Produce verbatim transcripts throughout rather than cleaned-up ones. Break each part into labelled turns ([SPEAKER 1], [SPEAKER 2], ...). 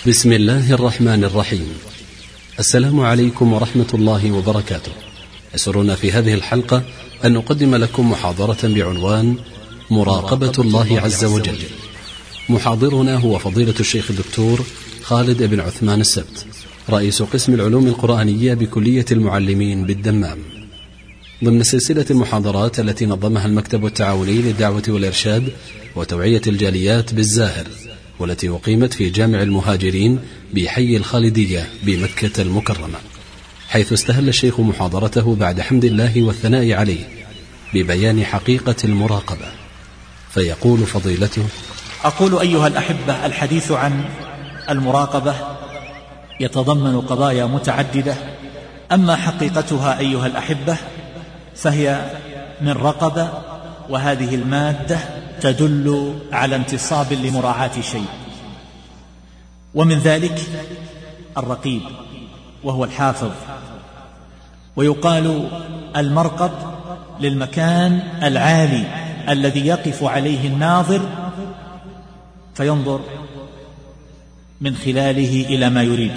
[SPEAKER 1] بسم الله الرحمن الرحيم. السلام عليكم ورحمة الله وبركاته. يسرنا في هذه الحلقة أن نقدم لكم محاضرة بعنوان مراقبة الله عز وجل. محاضرنا هو فضيلة الشيخ الدكتور خالد بن عثمان السبت، رئيس قسم العلوم القرآنية بكلية المعلمين بالدمام، ضمن سلسلة المحاضرات التي نظمها المكتب التعاوني للدعوة والإرشاد وتوعية الجاليات بالزاهر، والتي أقيمت في جامع المهاجرين بحي الخالدية بمكة المكرمة، حيث استهل الشيخ محاضرته بعد حمد الله والثناء عليه ببيان حقيقة المراقبة، فيقول فضيلته:
[SPEAKER 2] أقول أيها الأحبة، الحديث عن المراقبة يتضمن قضايا متعددة، أما حقيقتها أيها الأحبة فهي من رقبة، وهذه المادة تدل على انتصاب لمراعاة شيء، ومن ذلك الرقيب وهو الحافظ. ويقال المرقب للمكان العالي الذي يقف عليه الناظر فينظر من خلاله إلى ما يريد.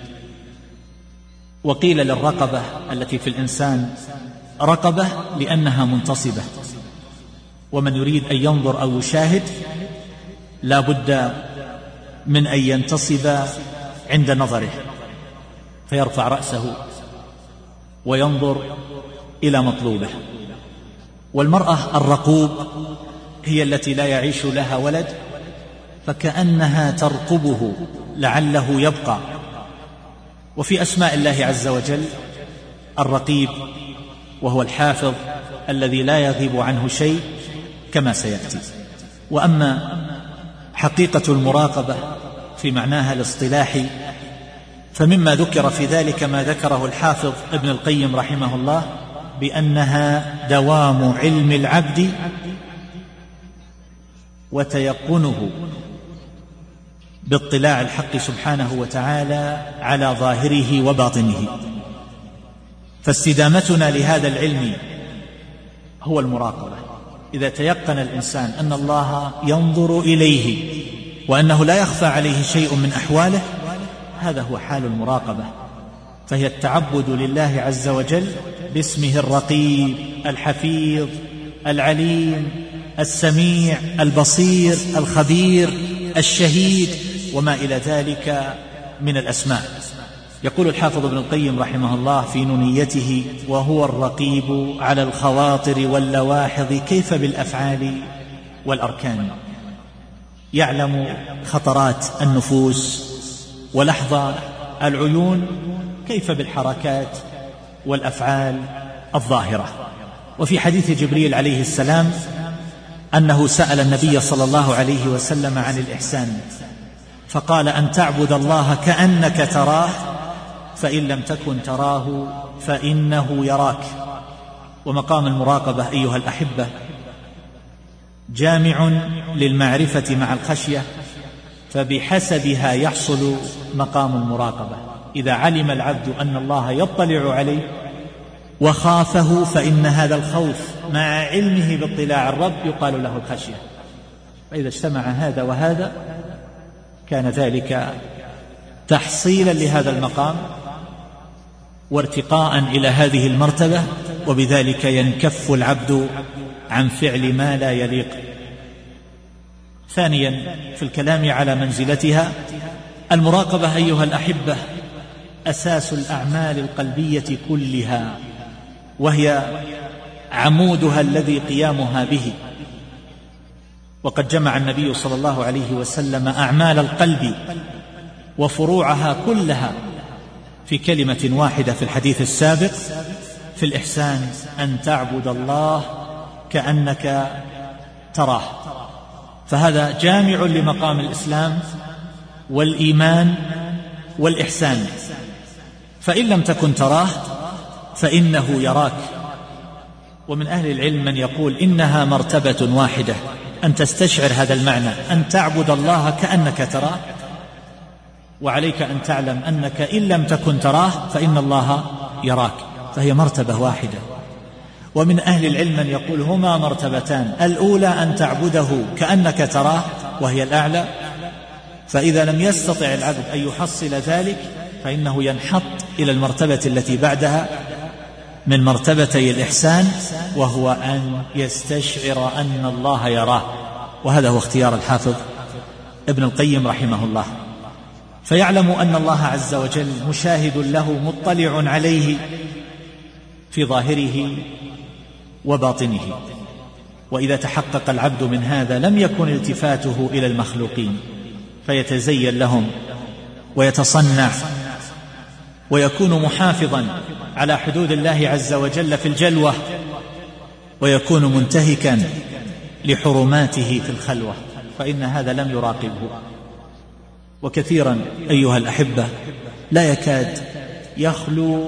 [SPEAKER 2] وقيل للرقبة التي في الإنسان رقبة لأنها منتصبة، ومن يريد أن ينظر أو يشاهد لا بد من أن ينتصب عند نظره، فيرفع رأسه وينظر إلى مطلوبه. والمرأة الرقوب هي التي لا يعيش لها ولد، فكأنها ترقبه لعله يبقى. وفي أسماء الله عز وجل الرقيب، وهو الحافظ الذي لا يغيب عنه شيء كما سيأتي. وأما حقيقة المراقبة في معناها الاصطلاحي، فمما ذكر في ذلك ما ذكره الحافظ ابن القيم رحمه الله، بأنها دوام علم العبد وتيقنه باطلاع الحق سبحانه وتعالى على ظاهره وباطنه. فاستدامتنا لهذا العلم هو المراقبة. إذا تيقن الإنسان أن الله ينظر إليه وأنه لا يخفى عليه شيء من أحواله، هذا هو حال المراقبة، فهي التعبد لله عز وجل باسمه الرقيب الحفيظ العليم السميع البصير الخبير الشهيد وما إلى ذلك من الأسماء. يقول الحافظ ابن القيم رحمه الله في نونيته: وهو الرقيب على الخواطر واللواحظ كيف بالأفعال والأركان. يعلم خطرات النفوس ولحظة العيون كيف بالحركات والأفعال الظاهرة. وفي حديث جبريل عليه السلام أنه سأل النبي صلى الله عليه وسلم عن الإحسان، فقال: أن تعبد الله كأنك تراه، فإن لم تكن تراه فإنه يراك. ومقام المراقبة أيها الأحبة جامع للمعرفة مع الخشية، فبحسبها يحصل مقام المراقبة. إذا علم العبد أن الله يطلع عليه وخافه، فإن هذا الخوف مع علمه باطلاع الرب يقال له الخشية. فإذا اجتمع هذا وهذا كان ذلك تحصيلا لهذا المقام وارتقاء إلى هذه المرتبة، وبذلك ينكف العبد عن فعل ما لا يليق. ثانيا في الكلام على منزلتها، المراقبة أيها الأحبة أساس الأعمال القلبية كلها، وهي عمودها الذي قيامها به. وقد جمع النبي صلى الله عليه وسلم أعمال القلب وفروعها كلها في كلمة واحدة في الحديث السابق في الإحسان: أن تعبد الله كأنك تراه. فهذا جامع لمقام الإسلام والإيمان والإحسان. فإن لم تكن تراه فإنه يراك. ومن أهل العلم من يقول إنها مرتبة واحدة، أن تستشعر هذا المعنى، أن تعبد الله كأنك تراه، وعليك أن تعلم أنك إن لم تكن تراه فإن الله يراك، فهي مرتبة واحدة. ومن أهل العلم من يقول هما مرتبتان، الأولى أن تعبده كأنك تراه وهي الأعلى، فإذا لم يستطع العبد أن يحصل ذلك فإنه ينحط إلى المرتبة التي بعدها من مرتبتي الإحسان، وهو أن يستشعر أن الله يراه، وهذا هو اختيار الحافظ ابن القيم رحمه الله. فيعلم أن الله عز وجل مشاهد له مطلع عليه في ظاهره وباطنه. وإذا تحقق العبد من هذا لم يكن التفاته إلى المخلوقين فيتزين لهم ويتصنع ويكون محافظا على حدود الله عز وجل في الجلوة، ويكون منتهكا لحرماته في الخلوة، فإن هذا لم يراقبه. وكثيرا أيها الأحبة لا يكاد يخلو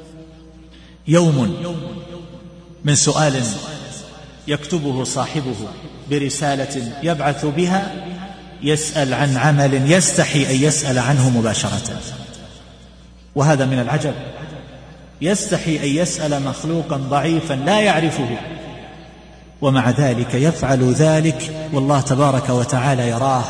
[SPEAKER 2] يوم من سؤال يكتبه صاحبه برسالة يبعث بها يسأل عن عمل يستحي أن يسأل عنه مباشرة. وهذا من العجب، يستحي أن يسأل مخلوقا ضعيفا لا يعرفه، ومع ذلك يفعل ذلك والله تبارك وتعالى يراه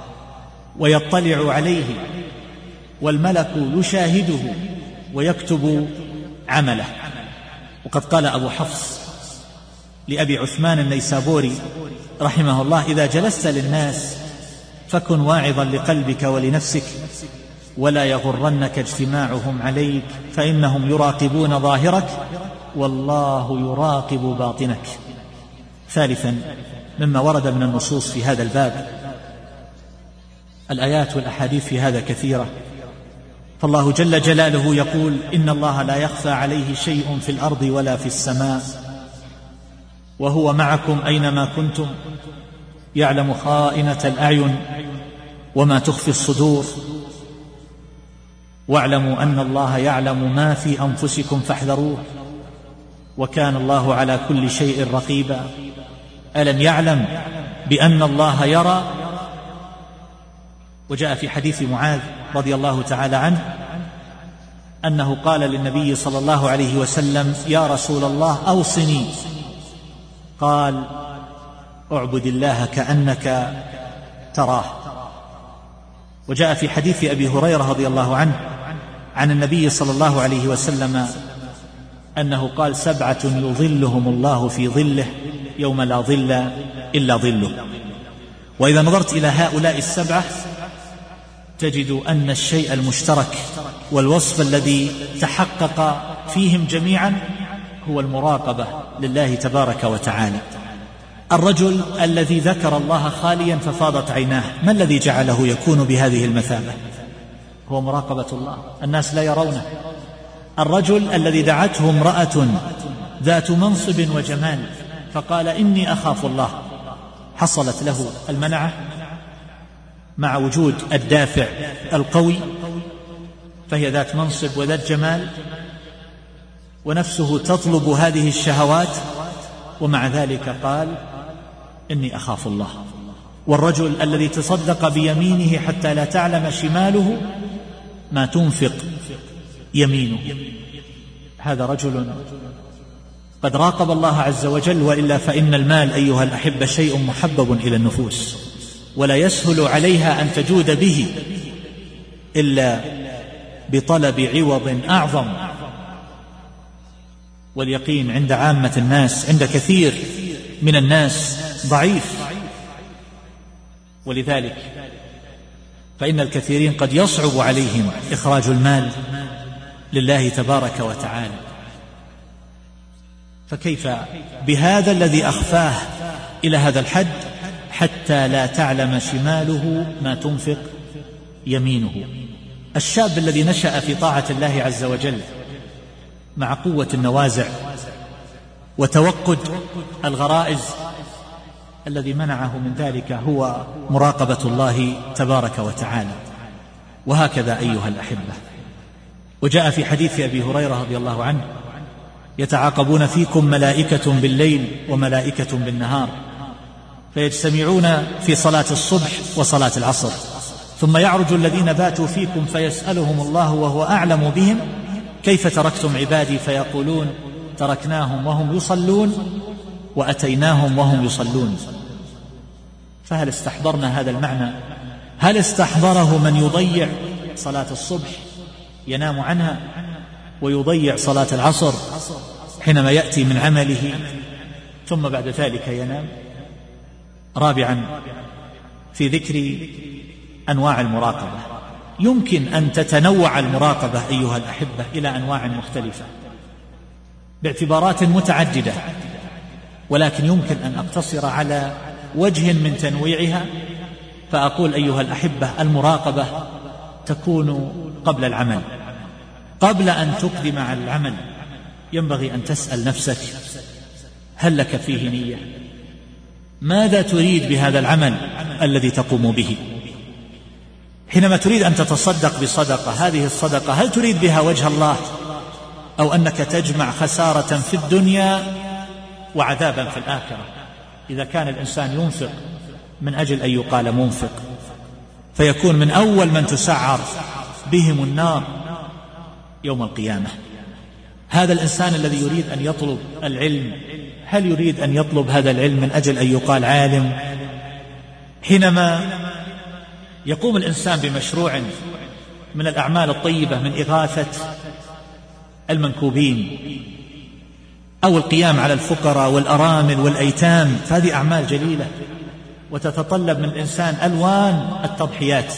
[SPEAKER 2] ويطلع عليه، والملك يشاهده ويكتب عمله. وقد قال أبو حفص لأبي عثمان النيسابوري رحمه الله: إذا جلست للناس فكن واعظا لقلبك ولنفسك، ولا يغرنك اجتماعهم عليك، فإنهم يراقبون ظاهرك والله يراقب باطنك. ثالثا مما ورد من النصوص في هذا الباب، الآيات والأحاديث في هذا كثيرة، فالله جل جلاله يقول: إن الله لا يخفى عليه شيء في الأرض ولا في السماء، وهو معكم أينما كنتم، يعلم خائنة الأعين وما تخفي الصدور، واعلموا أن الله يعلم ما في أنفسكم فاحذروه، وكان الله على كل شيء رقيبا. ألم يعلم بأن الله يرى؟ وجاء في حديث معاذ رضي الله تعالى عنه أنه قال للنبي صلى الله عليه وسلم: يا رسول الله أوصني. قال: اعبد الله كأنك تراه. وجاء في حديث أبي هريرة رضي الله عنه عن النبي صلى الله عليه وسلم أنه قال: سبعة يظلهم الله في ظله يوم لا ظل إلا ظله. وإذا نظرت إلى هؤلاء السبعة تجد أن الشيء المشترك والوصف الذي تحقق فيهم جميعا هو المراقبة لله تبارك وتعالى. الرجل الذي ذكر الله خاليا ففاضت عيناه، ما الذي جعله يكون بهذه المثابة؟ هو مراقبة الله، الناس لا يرونه. الرجل الذي دعته امرأة ذات منصب وجمال فقال: إني أخاف الله، حصلت له المنعة مع وجود الدافع القوي، فهي ذات منصب وذات جمال، ونفسه تطلب هذه الشهوات، ومع ذلك قال: إني أخاف الله. والرجل الذي تصدق بيمينه حتى لا تعلم شماله ما تنفق يمينه، هذا رجل قد راقب الله عز وجل. وإلا فإن المال أيها الأحبة شيء محبب إلى النفوس، ولا يسهل عليها أن تجود به إلا بطلب عوض أعظم. واليقين عند عامة الناس، عند كثير من الناس، ضعيف، ولذلك فإن الكثيرين قد يصعب عليهم إخراج المال لله تبارك وتعالى، فكيف بهذا الذي أخفاه إلى هذا الحد حتى لا تعلم شماله ما تنفق يمينه. الشاب الذي نشأ في طاعة الله عز وجل مع قوة النوازع وتوقد الغرائز، الذي منعه من ذلك هو مراقبة الله تبارك وتعالى. وهكذا أيها الأحبة، وجاء في حديث أبي هريرة رضي الله عنه: يتعاقبون فيكم ملائكة بالليل وملائكة بالنهار، فيجتمعون في صلاة الصبح وصلاة العصر، ثم يعرج الذين باتوا فيكم فيسألهم الله وهو أعلم بهم: كيف تركتم عبادي؟ فيقولون: تركناهم وهم يصلون وأتيناهم وهم يصلون. فهل استحضرنا هذا المعنى هل استحضره من يضيع صلاة الصبح ينام عنها ويضيع صلاة العصر حينما يأتي من عمله ثم بعد ذلك ينام؟ رابعا، في ذكر أنواع المراقبة، يمكن أن تتنوع المراقبة أيها الأحبة إلى أنواع مختلفة باعتبارات متعددة، ولكن يمكن أن أقتصر على وجه من تنويعها فأقول أيها الأحبة: المراقبة تكون قبل العمل. قبل أن تقدم على العمل ينبغي أن تسأل نفسك: هل لك فيه نية؟ ماذا تريد بهذا العمل الذي تقوم به؟ حينما تريد أن تتصدق بصدقة، هذه الصدقة هل تريد بها وجه الله، أو أنك تجمع خسارة في الدنيا وعذابا في الآخرة؟ إذا كان الإنسان ينفق من أجل أن يقال منفق فيكون من أول من تسعر بهم النار يوم القيامة. هذا الإنسان الذي يريد أن يطلب العلم، هل يريد أن يطلب هذا العلم من أجل أن يقال عالم؟ حينما يقوم الإنسان بمشروع من الأعمال الطيبة من إغاثة المنكوبين أو القيام على الفقراء والأرامل والأيتام، فهذه أعمال جليلة وتتطلب من الإنسان ألوان التضحيات،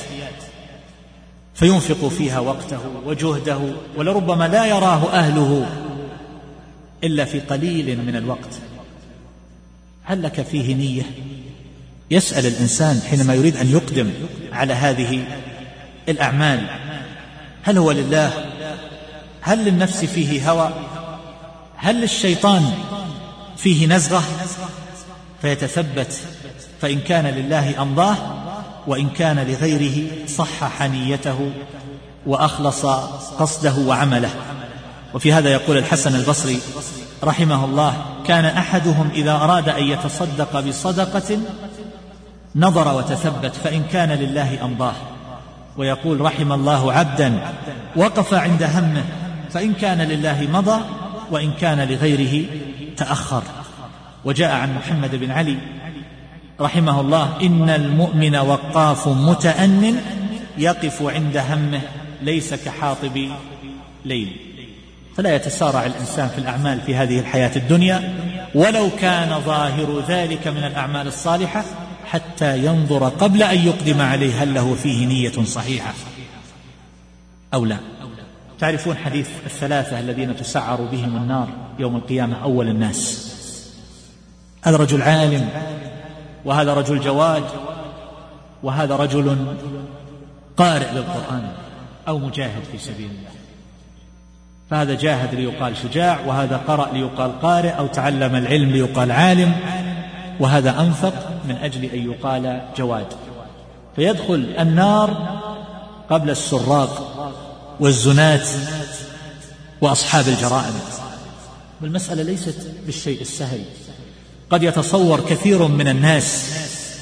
[SPEAKER 2] فينفق فيها وقته وجهده، ولربما لا يراه أهله إلا في قليل من الوقت. هل لك فيه نية؟ يسأل الإنسان حينما يريد أن يقدم على هذه الأعمال: هل هو لله؟ هل للنفس فيه هوى؟ هل للشيطان فيه نزغة؟ فيتثبت، فإن كان لله أمضاه، وإن كان لغيره صحح نيته وأخلص قصده وعمله. وفي هذا يقول الحسن البصري رحمه الله: كان أحدهم إذا أراد أن يتصدق بصدقة نظر وتثبت، فإن كان لله أمضاه. ويقول: رحم الله عبدا وقف عند همه، فإن كان لله مضى، وإن كان لغيره تأخر. وجاء عن محمد بن علي رحمه الله: إن المؤمن وقاف متأن يقف عند همه ليس كحاطب ليل. فلا يتسارع الإنسان في الأعمال في هذه الحياة الدنيا ولو كان ظاهر ذلك من الأعمال الصالحة، حتى ينظر قبل أن يقدم عليه هل له فيه نية صحيحة أو لا. تعرفون حديث الثلاثة الذين تسعر بهم النار يوم القيامة؟ أول الناس، هذا رجل عالم، وهذا رجل جواد، وهذا رجل قارئ للقرآن أو مجاهد في سبيل الله. فهذا جاهد ليقال شجاع، وهذا قرأ ليقال قارئ، أو تعلم العلم ليقال عالم، وهذا أنفق من أجل أن يقال جواد. فيدخل النار قبل السراق والزنات وأصحاب الجرائم. والمسألة ليست بالشيء السهل. قد يتصور كثير من الناس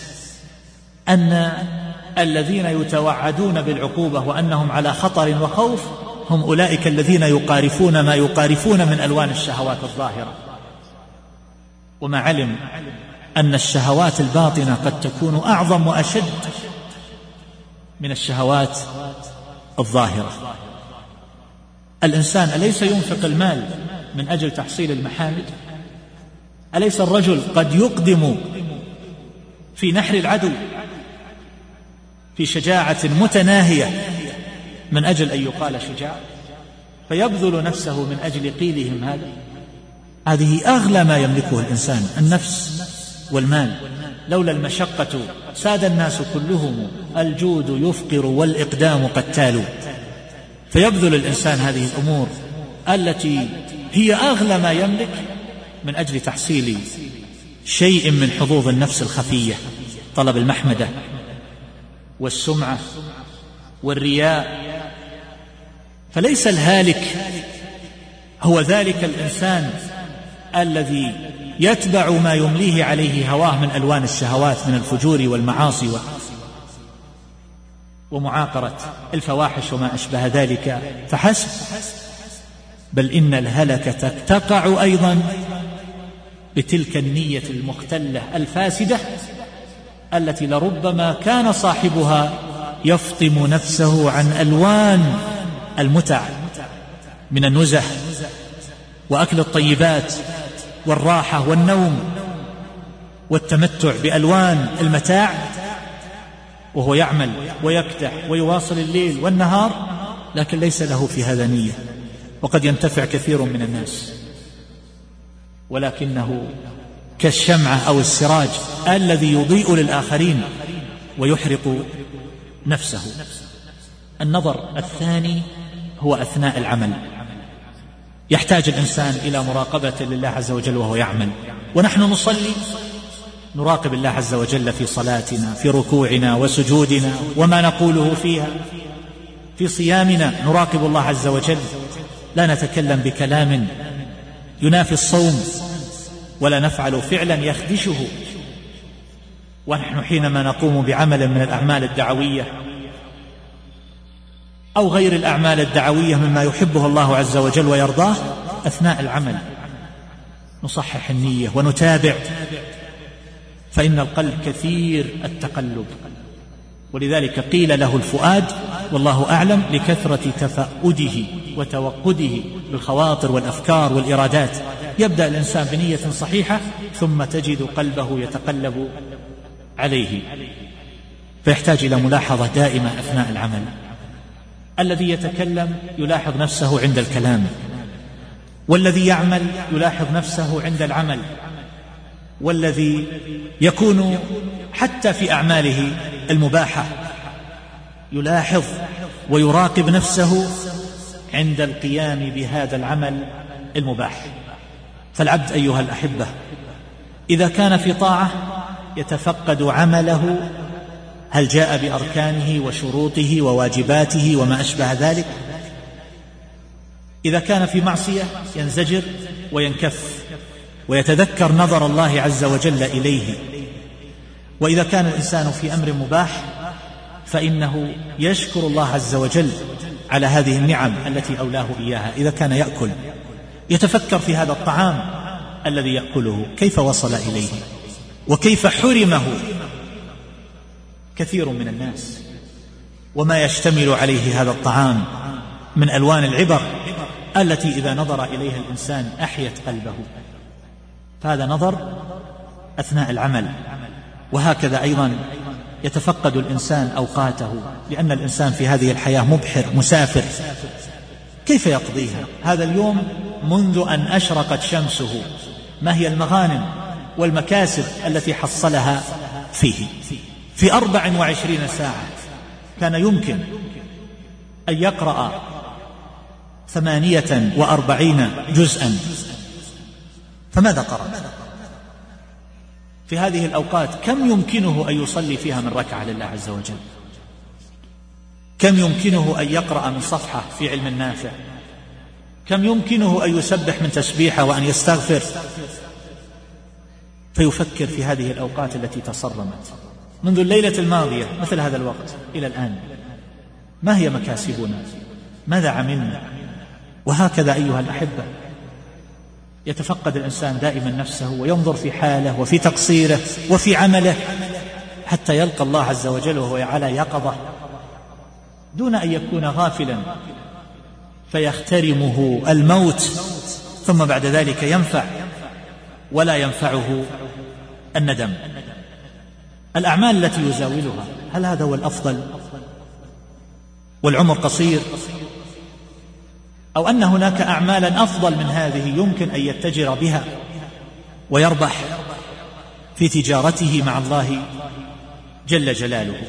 [SPEAKER 2] أن الذين يتوعدون بالعقوبة وأنهم على خطر وخوف هم أولئك الذين يقارفون ما يقارفون من ألوان الشهوات الظاهرة، وما علم أن الشهوات الباطنة قد تكون أعظم وأشد من الشهوات الظاهرة. الإنسان أليس ينفق المال من أجل تحصيل المحامد؟ أليس الرجل قد يقدم في نحر العدو في شجاعة متناهية من أجل أن يقال شجاع، فيبذل نفسه من أجل قيلهم هذا؟ هذه أغلى ما يملكه الإنسان، النفس والمال. لولا المشقة ساد الناس كلهم، الجود يفقر والإقدام قتال. فيبذل الإنسان هذه الأمور التي هي أغلى ما يملك من أجل تحصيل شيء من حظوظ النفس الخفية، طلب المحمدة والسمعة والرياء. فليس الهالك هو ذلك الإنسان الذي يتبع ما يمليه عليه هواه من ألوان الشهوات من الفجور والمعاصي ومعاقرة الفواحش وما أشبه ذلك فحسب، بل إن الهلكة تقع أيضا بتلك النية المختلة الفاسدة التي لربما كان صاحبها يفطم نفسه عن ألوان المتع من النزح وأكل الطيبات والراحة والنوم والتمتع بألوان المتاع، وهو يعمل ويكدح ويواصل الليل والنهار، لكن ليس له في هذا نية. وقد ينتفع كثير من الناس، ولكنه كالشمعة أو السراج الذي يضيء للآخرين ويحرق نفسه. النظر الثاني هو أثناء العمل. يحتاج الإنسان إلى مراقبة لله عز وجل وهو يعمل. ونحن نصلي نراقب الله عز وجل في صلاتنا، في ركوعنا وسجودنا وما نقوله فيها. في صيامنا نراقب الله عز وجل، لا نتكلم بكلام ينافي الصوم ولا نفعل فعلا يخدشه. ونحن حينما نقوم بعمل من الأعمال الدعوية أو غير الأعمال الدعوية مما يحبه الله عز وجل ويرضاه، أثناء العمل نصحح النية ونتابع، فإن القلب كثير التقلب، ولذلك قيل له الفؤاد والله أعلم لكثرة تفأده وتوقده بالخواطر والأفكار والإرادات. يبدأ الإنسان بنية صحيحة ثم تجد قلبه يتقلب عليه، فيحتاج إلى ملاحظة دائمة أثناء العمل. الذي يتكلم يلاحظ نفسه عند الكلام، والذي يعمل يلاحظ نفسه عند العمل، والذي يكون حتى في أعماله المباحة يلاحظ ويراقب نفسه عند القيام بهذا العمل المباح. فالعبد أيها الأحبة إذا كان في طاعة يتفقد عمله هل جاء بأركانه وشروطه وواجباته وما أشبه ذلك. إذا كان في معصية ينزجر وينكف ويتذكر نظر الله عز وجل إليه. وإذا كان الإنسان في أمر مباح فإنه يشكر الله عز وجل على هذه النعم التي أولاه إياها. إذا كان يأكل يتفكر في هذا الطعام الذي يأكله كيف وصل إليه وكيف حرمه كثير من الناس، وما يشتمل عليه هذا الطعام من ألوان العبر التي إذا نظر إليها الإنسان أحيت قلبه. فهذا نظر أثناء العمل. وهكذا أيضا يتفقد الإنسان أوقاته، لأن الإنسان في هذه الحياة مبحر مسافر، كيف يقضيها؟ هذا اليوم منذ أن أشرقت شمسه ما هي المغانم والمكاسب التي حصلها فيه؟ في أربع وعشرين ساعة كان يمكن أن يقرأ ثمانية وأربعين جزءا، فماذا قرأ؟ في هذه الأوقات كم يمكنه أن يصلي فيها من ركعة لله عز وجل؟ كم يمكنه أن يقرأ من صفحة في علم النافع؟ كم يمكنه أن يسبح من تسبيحة وأن يستغفر؟ فيفكر في هذه الأوقات التي تصرمت منذ الليلة الماضية مثل هذا الوقت إلى الآن، ما هي مكاسبنا؟ ماذا عملنا؟ وهكذا أيها الأحبة يتفقد الإنسان دائما نفسه وينظر في حاله وفي تقصيره وفي عمله حتى يلقى الله عز وجل وهو على يقظة دون أن يكون غافلا فيخترمه الموت، ثم بعد ذلك ينفع ولا ينفعه الندم. الأعمال التي يزاولها هل هذا هو الأفضل والعمر قصير، أو أن هناك أعمالا أفضل من هذه يمكن أن يتجر بها ويربح في تجارته مع الله جل جلاله؟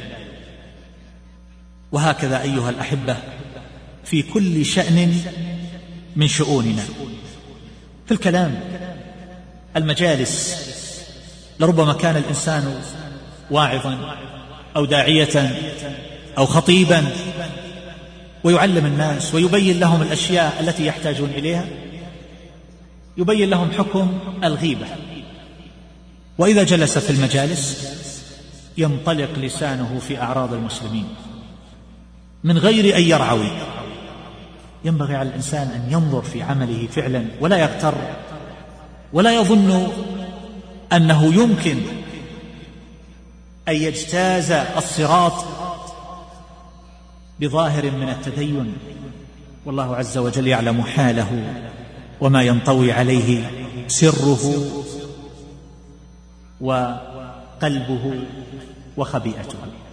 [SPEAKER 2] وهكذا أيها الأحبة في كل شأن من شؤوننا. في الكلام المجالس لربما كان الإنسان واعظا أو داعية أو خطيبا ويعلم الناس ويبين لهم الأشياء التي يحتاجون إليها، يبين لهم حكم الغيبة، وإذا جلس في المجالس ينطلق لسانه في أعراض المسلمين من غير أن يرعوي. ينبغي على الإنسان أن ينظر في عمله فعلا ولا يغتر ولا يظن أنه يمكن أن يجتاز الصراط بظاهر من التدين، والله عز وجل يعلم حاله وما ينطوي عليه سره وقلبه وخبيئته.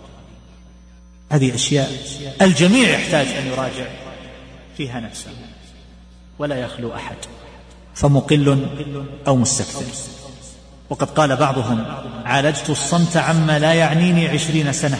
[SPEAKER 2] هذه أشياء الجميع يحتاج أن يراجع فيها نفسه، ولا يخلو أحد، فمقل أو مستكثر. وقد قال بعضهم: عالجت الصمت عما لا يعنيني عشرين سنة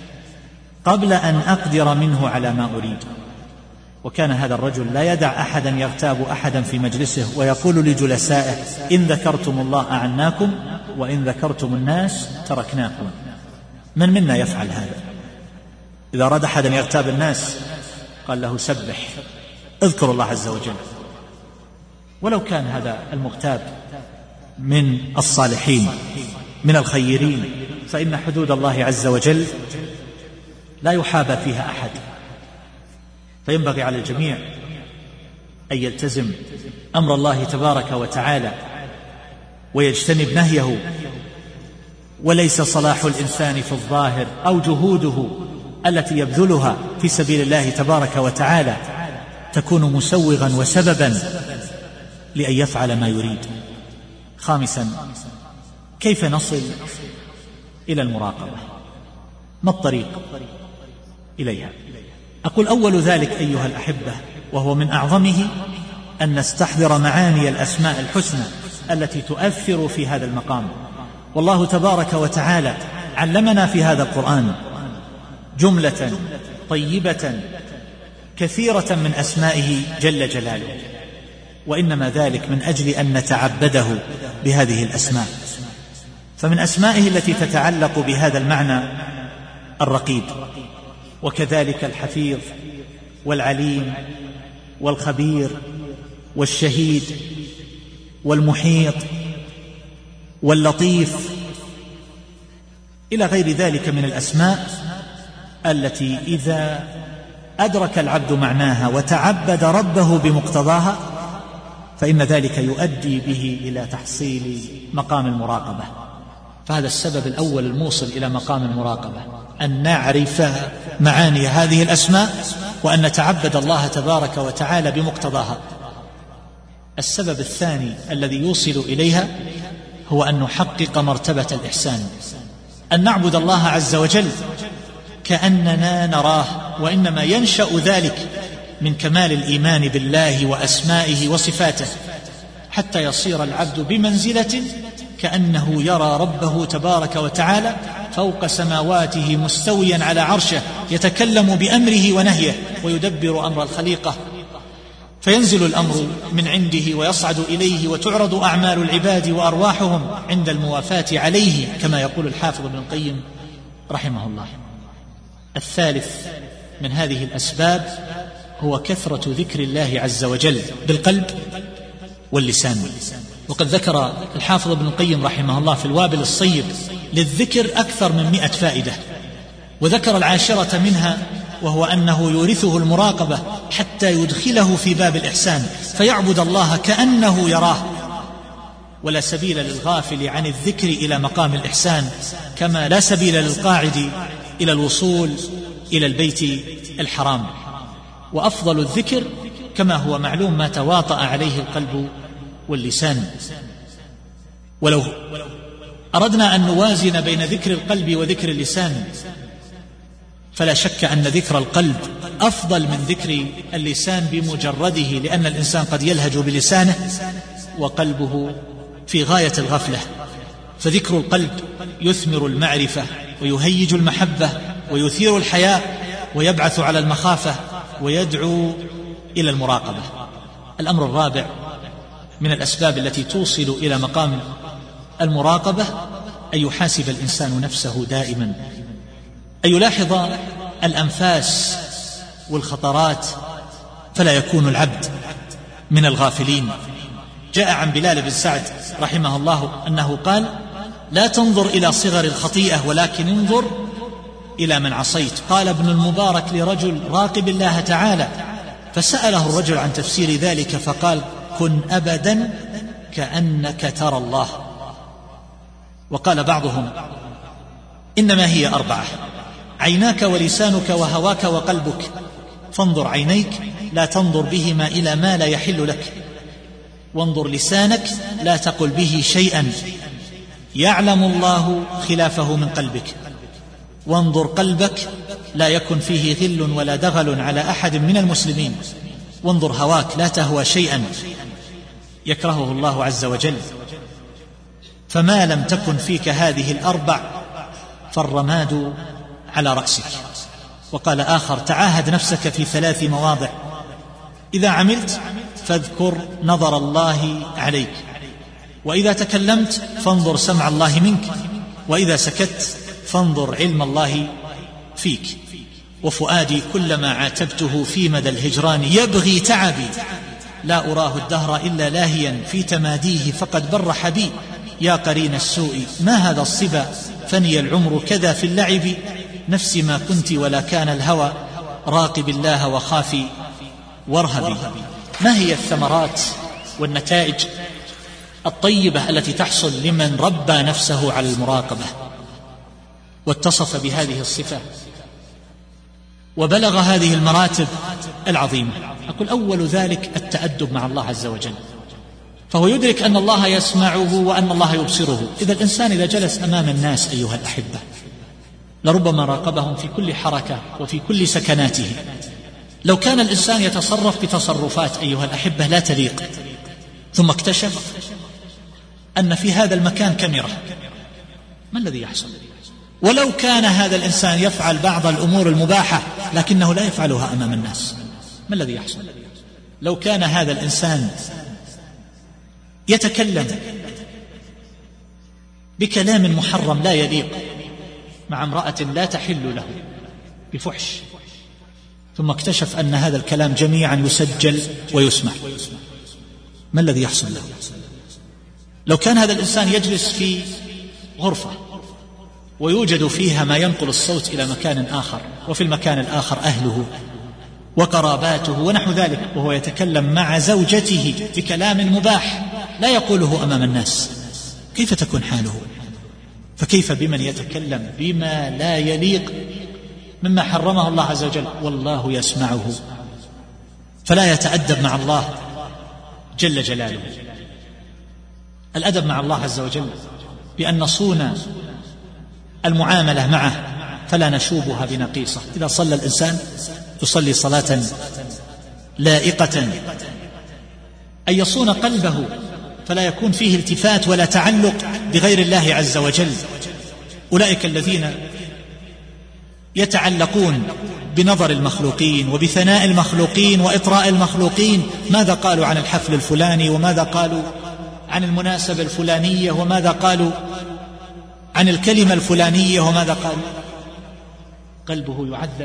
[SPEAKER 2] قبل أن أقدر منه على ما أريد. وكان هذا الرجل لا يدع أحدا يغتاب أحدا في مجلسه، ويقول لجلسائه: إن ذكرتم الله أعناكم، وإن ذكرتم الناس تركناكم. من منا يفعل هذا؟ إذا أراد أحدا يغتاب الناس قال له: سبح، اذكر الله عز وجل. ولو كان هذا المغتاب من الصالحين من الخيرين، فإن حدود الله عز وجل لا يحابى فيها أحد. فينبغي على الجميع أن يلتزم أمر الله تبارك وتعالى ويجتنب نهيه. وليس صلاح الإنسان في الظاهر أو جهوده التي يبذلها في سبيل الله تبارك وتعالى تكون مسوغا وسببا لأن يفعل ما يريد. خامسا، كيف نصل إلى المراقبة؟ ما الطريق إليها؟ أقول: أول ذلك أيها الأحبة، وهو من أعظمه، أن نستحضر معاني الأسماء الحسنى التي تؤثر في هذا المقام. والله تبارك وتعالى علمنا في هذا القرآن جملة طيبة كثيرة من أسمائه جل جلاله، وإنما ذلك من أجل أن نتعبده بهذه الأسماء. فمن أسمائه التي تتعلق بهذا المعنى الرقيب، وكذلك الحفيظ والعليم والخبير والشهيد والمحيط واللطيف إلى غير ذلك من الأسماء التي إذا أدرك العبد معناها وتعبد ربه بمقتضاها فإن ذلك يؤدي به إلى تحصيل مقام المراقبة. فهذا السبب الأول الموصل إلى مقام المراقبة، أن نعرف معاني هذه الأسماء وأن نتعبد الله تبارك وتعالى بمقتضاها. السبب الثاني الذي يوصل إليها هو أن نحقق مرتبة الإحسان، أن نعبد الله عز وجل كأننا نراه، وإنما ينشأ ذلك من كمال الإيمان بالله وأسمائه وصفاته، حتى يصير العبد بمنزلة كأنه يرى ربه تبارك وتعالى فوق سماواته مستويا على عرشه، يتكلم بأمره ونهيه ويدبر أمر الخليقة، فينزل الأمر من عنده ويصعد إليه، وتعرض أعمال العباد وأرواحهم عند الموافاة عليه، كما يقول الحافظ ابن القيم رحمه الله. الثالث من هذه الأسباب هو كثرة ذكر الله عز وجل بالقلب واللسان. وقد ذكر الحافظ ابن القيم رحمه الله في الوابل الصيب للذكر أكثر من مئة فائدة، وذكر العاشرة منها وهو أنه يورثه المراقبة حتى يدخله في باب الإحسان، فيعبد الله كأنه يراه. ولا سبيل للغافل عن الذكر إلى مقام الإحسان، كما لا سبيل للقاعد إلى الوصول إلى البيت الحرام. وأفضل الذكر كما هو معلوم ما تواطأ عليه القلب واللسان. ولو أردنا أن نوازن بين ذكر القلب وذكر اللسان، فلا شك أن ذكر القلب أفضل من ذكر اللسان بمجرده، لأن الإنسان قد يلهج بلسانه وقلبه في غاية الغفلة. فذكر القلب يثمر المعرفة ويهيج المحبة ويثير الحياء ويبعث على المخافة ويدعو إلى المراقبة. الأمر الرابع من الأسباب التي توصل إلى مقام المراقبة أن يحاسب الإنسان نفسه دائما، أن يلاحظ الأنفاس والخطرات، فلا يكون العبد من الغافلين. جاء عن بلال بن سعد رحمه الله أنه قال: لا تنظر إلى صغر الخطيئة ولكن انظر إلى من عصيت. قال ابن المبارك لرجل راقب الله تعالى، فسأله الرجل عن تفسير ذلك فقال: كن أبدا كأنك ترى الله. وقال بعضهم: إنما هي أربعة: عيناك ولسانك وهواك وقلبك، فانظر عينيك لا تنظر بهما إلى ما لا يحل لك، وانظر لسانك لا تقل به شيئا يعلم الله خلافه من قلبك، وانظر قلبك لا يكن فيه غل ولا دغل على أحد من المسلمين، وانظر هواك لا تهوى شيئا يكرهه الله عز وجل. فما لم تكن فيك هذه الأربع فالرماد على رأسك. وقال آخر: تعاهد نفسك في ثلاث مواضع: إذا عملت فاذكر نظر الله عليك، وإذا تكلمت فانظر سمع الله منك، وإذا سكت فانظر علم الله فيك. وفؤادي كلما عاتبته في مدى الهجران يبغي تعبي، لا أراه الدهر إلا لاهيا في تماديه فقد برح بي. يا قرين السوء ما هذا الصبا، فني العمر كذا في اللعب، نفسي ما كنت ولا كان الهوى، راقب الله وخافي وارهبي. ما هي الثمرات والنتائج الطيبة التي تحصل لمن ربى نفسه على المراقبة واتصف بهذه الصفة وبلغ هذه المراتب العظيمة؟ أقول: أول ذلك التأدب مع الله عز وجل، فهو يدرك أن الله يسمعه وأن الله يبصره. إذا الإنسان إذا جلس أمام الناس أيها الأحبة لربما راقبهم في كل حركة وفي كل سكناته. لو كان الإنسان يتصرف بتصرفات أيها الأحبة لا تليق، ثم اكتشف أن في هذا المكان كاميرا، ما الذي يحصل؟ ولو كان هذا الإنسان يفعل بعض الأمور المباحة لكنه لا يفعلها أمام الناس، ما الذي يحصل؟ لو كان هذا الإنسان يتكلم بكلام محرم لا يليق مع امرأة لا تحل له بفحش، ثم اكتشف أن هذا الكلام جميعا يسجل ويسمع، ما الذي يحصل له؟ لو كان هذا الإنسان يجلس في غرفة ويوجد فيها ما ينقل الصوت إلى مكان آخر، وفي المكان الآخر أهله وقراباته ونحو ذلك، وهو يتكلم مع زوجته بكلام مباح لا يقوله أمام الناس، كيف تكون حاله؟ فكيف بمن يتكلم بما لا يليق مما حرمه الله عز وجل والله يسمعه؟ فلا يتأدب مع الله جل جلاله. الأدب مع الله عز وجل بأن نصون المعاملة معه فلا نشوبها بنقيصة. إذا صلى الإنسان يصلي صلاة لائقة، أن يصون قلبه فلا يكون فيه التفات ولا تعلق بغير الله عز وجل. أولئك الذين يتعلقون بنظر المخلوقين وبثناء المخلوقين وإطراء المخلوقين، ماذا قالوا عن الحفل الفلاني، وماذا قالوا عن المناسبة الفلانية، وماذا قالوا عن الكلمة الفلانية، وماذا قالوا؟ قلبه يعذب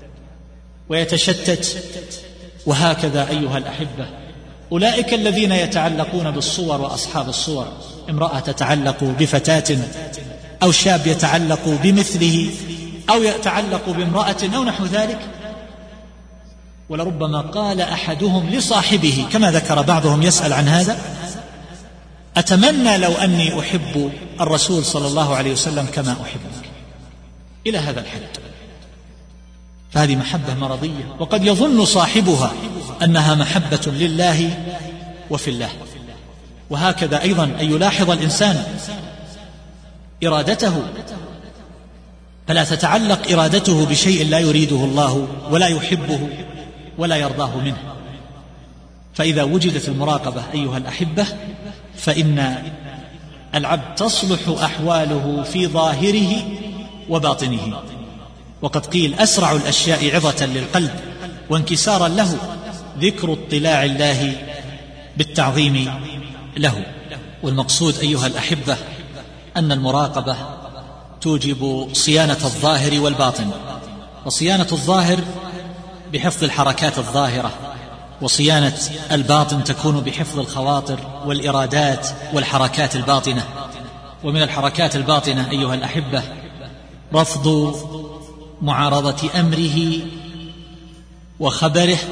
[SPEAKER 2] ويتشتت. وهكذا أيها الأحبة أولئك الذين يتعلقون بالصور وأصحاب الصور، امرأة تتعلق بفتاة أو شاب يتعلق بمثله أو يتعلق بامرأة أو نحو ذلك، ولربما قال أحدهم لصاحبه كما ذكر بعضهم يسأل عن هذا: أتمنى لو أني أحب الرسول صلى الله عليه وسلم كما أحبك، إلى هذا الحد. فهذه محبة مرضية، وقد يظن صاحبها أنها محبة لله وفي الله. وهكذا أيضا أن يلاحظ الإنسان إرادته، فلا تتعلق إرادته بشيء لا يريده الله ولا يحبه ولا يرضاه منه. فإذا وجدت المراقبة أيها الأحبة فإن العبد تصلح أحواله في ظاهره وباطنه. وقد قيل: أسرع الأشياء عظة للقلب وانكسارا له ذكر اطلاع الله بالتعظيم له. والمقصود أيها الأحبة أن المراقبة توجب صيانة الظاهر والباطن، وصيانة الظاهر بحفظ الحركات الظاهرة، وصيانة الباطن تكون بحفظ الخواطر والإرادات والحركات الباطنة. ومن الحركات الباطنة أيها الأحبة رفض معارضة أمره وخبره،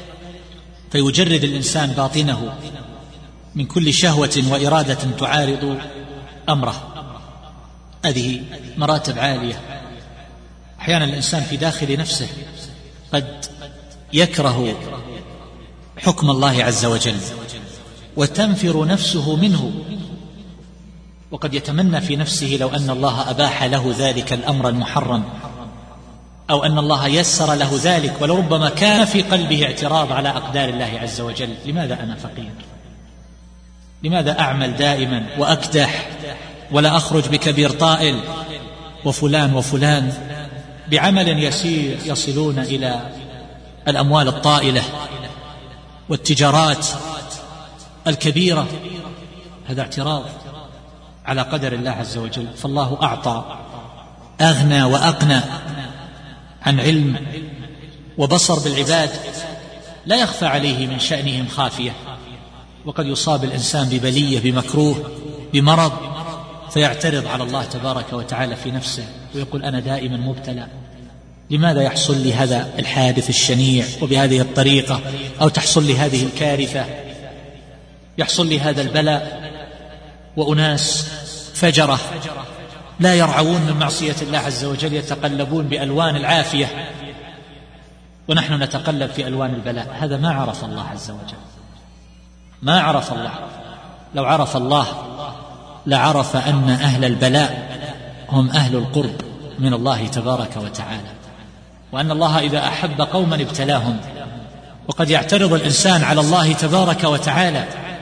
[SPEAKER 2] فيجرد الإنسان باطنه من كل شهوة وإرادة تعارض أمره. هذه مراتب عالية أحيانا الإنسان في داخل نفسه قد يكره حكم الله عز وجل وتنفر نفسه منه، وقد يتمنى في نفسه لو أن الله أباح له ذلك الأمر المحرم، أو أن الله يسر له ذلك، ولربما كان في قلبه اعتراض على أقدار الله عز وجل. لماذا أنا فقير؟ لماذا أعمل دائما وأكدح ولا أخرج بكبير طائل، وفلان وفلان بعمل يسير يصلون إلى الأموال الطائلة والتجارات الكبيرة؟ هذا اعتراض على قدر الله عز وجل. فالله أعطى أغنى وأقنى عن علم وبصر بالعباد، لا يخفى عليه من شأنهم خافية، وقد يصاب الإنسان ببلية، بمكروه، بمرض، فيعترض على الله تبارك وتعالى في نفسه ويقول أنا دائما مبتلى، لماذا يحصل لي هذا الحادث الشنيع وبهذه الطريقة، أو تحصل لي هذه الكارثة، يحصل لي هذا البلاء، وأناس فجرة لا يرعون من معصية الله عز وجل يتقلبون بألوان العافية، ونحن نتقلب في ألوان البلاء. هذا ما عرف الله عز وجل، ما عرف الله. لو عرف الله لعرف أن أهل البلاء هم أهل القرب من الله تبارك وتعالى، وأن الله إذا أحب قوما ابتلاهم. وقد يعترض الإنسان على الله تبارك وتعالى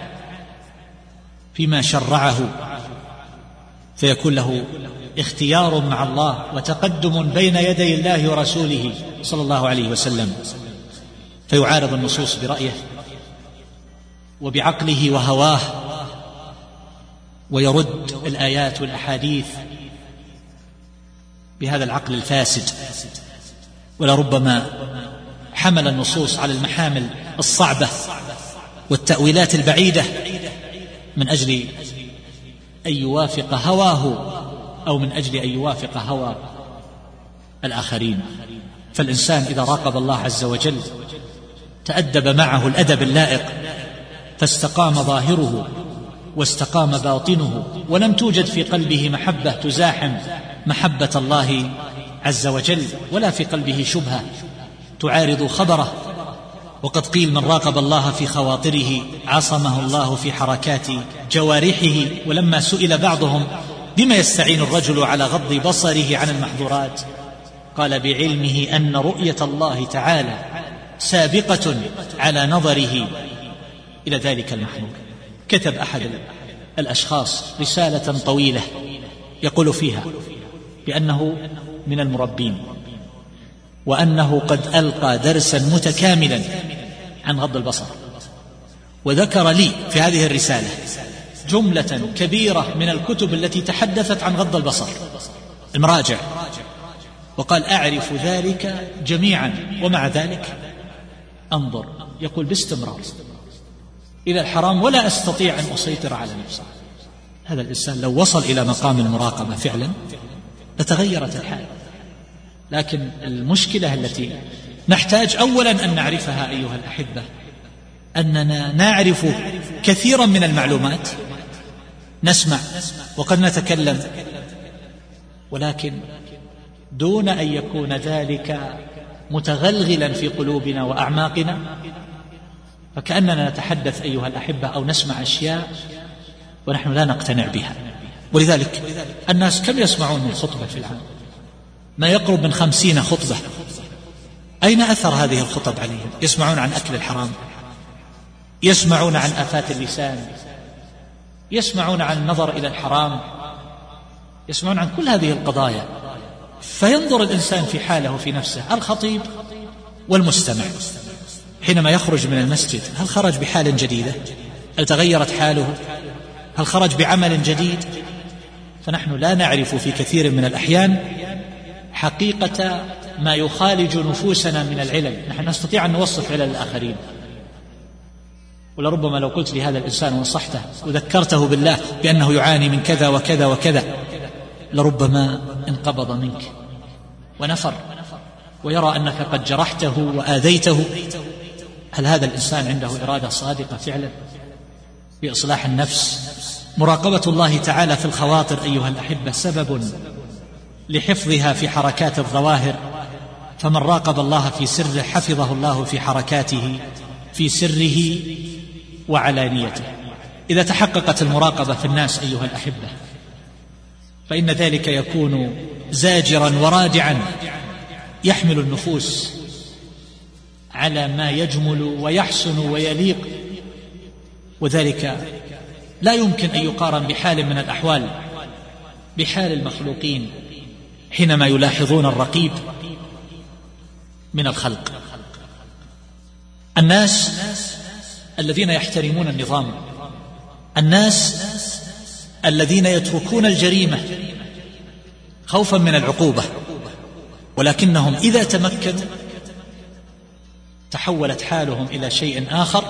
[SPEAKER 2] فيما شرعه، فيكون له اختيار مع الله وتقدم بين يدي الله ورسوله صلى الله عليه وسلم، فيعارض النصوص برأيه وبعقله وهواه، ويرد الآيات والأحاديث بهذا العقل الفاسد، ولربما حمل النصوص على المحامل الصعبة والتأويلات البعيدة من أجل أن يوافق هواه، أو من أجل أن يوافق هوى الآخرين. فالإنسان إذا راقب الله عز وجل تأدب معه الأدب اللائق، فاستقام ظاهره واستقام باطنه، ولم توجد في قلبه محبة تزاحم محبة الله عز وجل، ولا في قلبه شبهة تعارض خبره. وقد قيل من راقب الله في خواطره عصمه الله في حركات جوارحه. ولما سئل بعضهم بما يستعين الرجل على غض بصره عن المحظورات، قال بعلمه أن رؤية الله تعالى سابقة على نظره إلى ذلك المحظور. كتب أحد الأشخاص رسالة طويلة يقول فيها بأنه من المربين، وأنه قد ألقى درسا متكاملا عن غض البصر، وذكر لي في هذه الرسالة جملة كبيرة من الكتب التي تحدثت عن غض البصر المراجع، وقال أعرف ذلك جميعا، ومع ذلك أنظر، يقول باستمرار إلى الحرام ولا أستطيع أن أسيطر على نفسي. هذا الإنسان لو وصل إلى مقام المراقبة فعلا لتغيرت الحال. لكن المشكلة التي نحتاج أولا أن نعرفها أيها الأحبة، أننا نعرف كثيرا من المعلومات، نسمع وقد نتكلم، ولكن دون أن يكون ذلك متغلغلا في قلوبنا وأعماقنا، فكأننا نتحدث أيها الأحبة أو نسمع أشياء ونحن لا نقتنع بها. ولذلك الناس كم يسمعون من خطبة في العام؟ ما يقرب من خمسين خطبة. أين أثر هذه الخطب عليهم؟ يسمعون عن أكل الحرام، يسمعون عن آفات اللسان، يسمعون عن النظر إلى الحرام، يسمعون عن كل هذه القضايا. فينظر الإنسان في حاله في نفسه، الخطيب والمستمع حينما يخرج من المسجد هل خرج بحال جديدة؟ هل تغيرت حاله؟ هل خرج بعمل جديد؟ فنحن لا نعرف في كثير من الأحيان حقيقة ما يخالج نفوسنا من العلل. نحن نستطيع أن نوصف علل الآخرين، ولربما لو قلت لهذا الإنسان ونصحته وذكرته بالله بأنه يعاني من كذا وكذا وكذا، لربما انقبض منك ونفر ويرى أنك قد جرحته وآذيته. هل هذا الإنسان عنده إرادة صادقة فعلا في إصلاح النفس؟ مراقبة الله تعالى في الخواطر أيها الأحبة سبب لحفظها في حركات الظواهر، فمن راقب الله في سره حفظه الله في حركاته في سره وعلانيته. إذا تحققت المراقبة في الناس أيها الأحبة فإن ذلك يكون زاجرا ورادعا يحمل النفوس على ما يجمل ويحسن ويليق، وذلك لا يمكن أن يقارن بحال من الأحوال بحال المخلوقين حينما يلاحظون الرقيب من الخلق. الناس الذين يحترمون النظام، الناس الذين يتركون الجريمة خوفا من العقوبة، ولكنهم إذا تمكنوا تحولت حالهم إلى شيء آخر،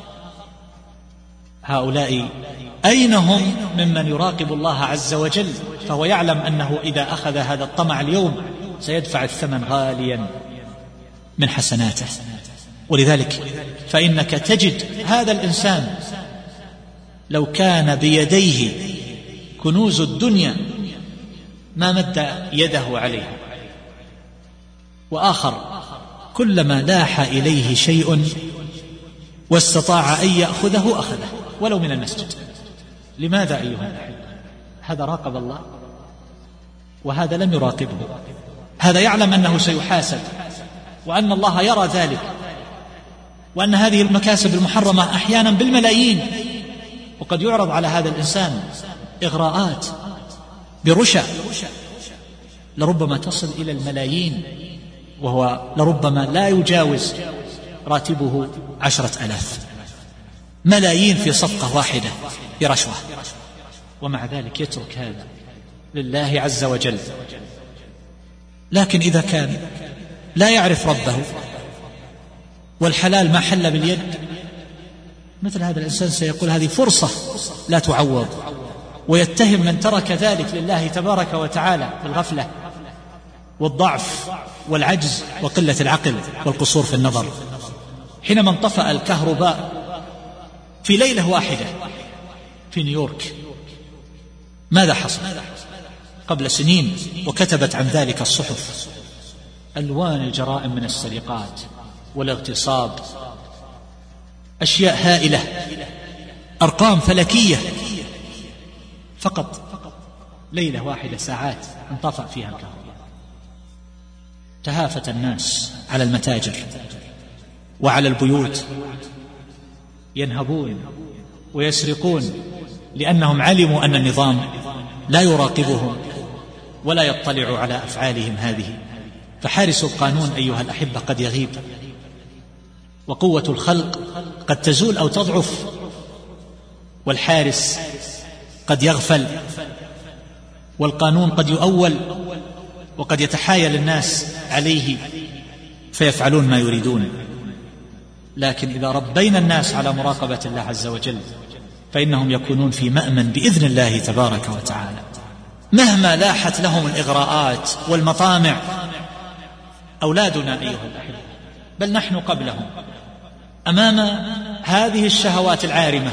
[SPEAKER 2] هؤلاء أين هم ممن يراقب الله عز وجل؟ فهو يعلم أنه إذا أخذ هذا الطمع اليوم سيدفع الثمن غاليا من حسناته. ولذلك فإنك تجد هذا الإنسان لو كان بيديه كنوز الدنيا ما مد يده عليها، وآخر كلما لاح إليه شيء واستطاع أن يأخذه أخذه ولو من المسجد. لماذا أيها الأحبة؟ هذا راقب الله وهذا لم يراقبه. هذا يعلم أنه سيحاسب وأن الله يرى ذلك، وأن هذه المكاسب المحرمة أحيانا بالملايين، وقد يعرض على هذا الإنسان إغراءات برشا لربما تصل إلى الملايين، وهو لربما لا يجاوز راتبه عشرة ألاف، ملايين في صفقة واحدة برشوة، ومع ذلك يترك هذا لله عز وجل. لكن إذا كان لا يعرف ربه والحلال ما حل باليد، مثل هذا الإنسان سيقول هذه فرصة لا تعوض، ويتهم من ترك ذلك لله تبارك وتعالى بالغفلة والضعف والعجز وقلة العقل والقصور في النظر. حينما انطفأ الكهرباء في ليلة واحدة في نيويورك، ماذا حصل؟ قبل سنين وكتبت عن ذلك الصحف ألوان الجرائم من السرقات والاغتصاب، أشياء هائلة، أرقام فلكية، فقط ليلة واحدة ساعات انطفأ فيها الكهرباء. تهافت الناس على المتاجر وعلى البيوت ينهبون ويسرقون، لأنهم علموا أن النظام لا يراقبهم ولا يطلع على أفعالهم هذه. فحارس القانون أيها الأحبة قد يغيب، وقوة الخلق قد تزول أو تضعف، والحارس قد يغفل، والقانون قد يؤول، وقد يتحايل الناس عليه فيفعلون ما يريدون. لكن إذا ربينا الناس على مراقبة الله عز وجل فإنهم يكونون في مأمن بإذن الله تبارك وتعالى، مهما لاحت لهم الإغراءات والمطامع. أولادنا أيها الأحبة، بل نحن قبلهم، أمام هذه الشهوات العارمة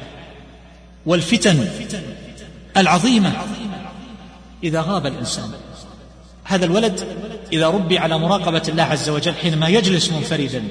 [SPEAKER 2] والفتن العظيمة، إذا غاب الإنسان، هذا الولد إذا ربي على مراقبة الله عز وجل حينما يجلس منفردا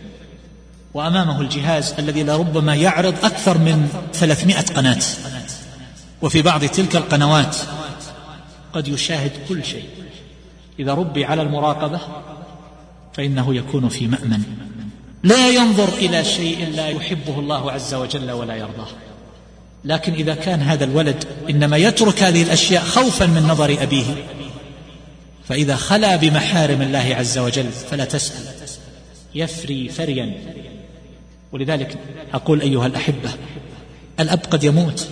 [SPEAKER 2] وأمامه الجهاز الذي لربما يعرض أكثر من ثلاثمائة قناة، وفي بعض تلك القنوات قد يشاهد كل شيء، إذا ربي على المراقبة فإنه يكون في مأمن، لا ينظر إلى شيء لا يحبه الله عز وجل ولا يرضاه. لكن إذا كان هذا الولد إنما يترك هذه الأشياء خوفا من نظر أبيه، فإذا خلا بمحارم الله عز وجل فلا تسأل، يفري فريا. ولذلك أقول أيها الأحبة، الأب قد يموت،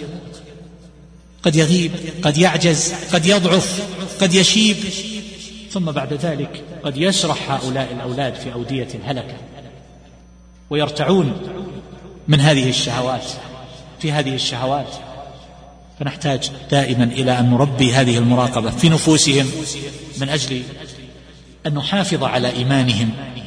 [SPEAKER 2] قد يغيب، قد يعجز، قد يضعف، قد يشيب، ثم بعد ذلك قد يسرح هؤلاء الأولاد في أودية الهلكة ويرتعون من هذه الشهوات في هذه الشهوات. فنحتاج دائما إلى أن نربي هذه المراقبة في نفوسهم من أجل أن نحافظ على إيمانهم